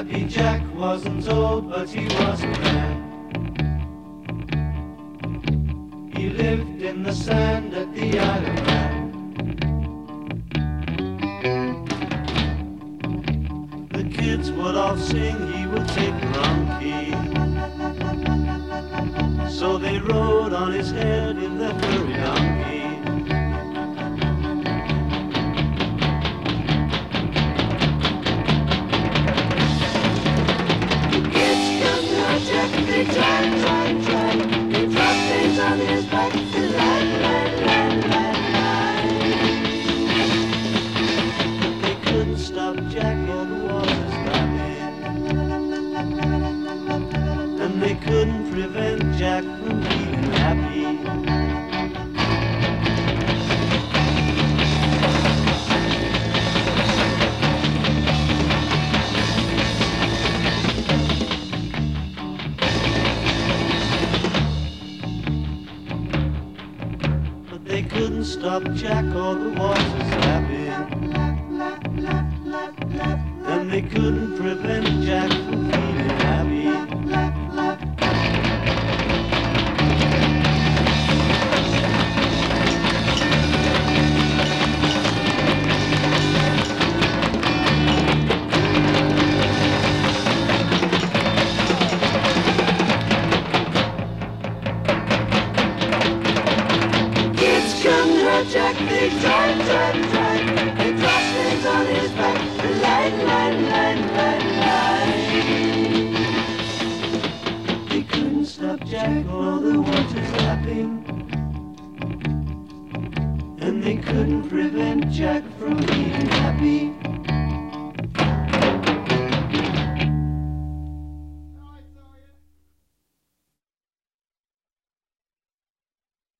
Happy Jack wasn't old, but he was a man. He lived in the sand at the Isle of Man. The kids would all sing, he would take the wrong key. So they rode on his head in their furry donkey. They try, they drop things on his back, lie. They couldn't stop Jack, all the water's lapping. And they couldn't prevent Jack from being happy. They couldn't stop Jack, all the water's lapping. And they couldn't prevent Jack from feeling happy. Jack, they try, they drop things on his back, lie. They couldn't stop Jack, all the water's lapping. And they couldn't prevent Jack from being happy.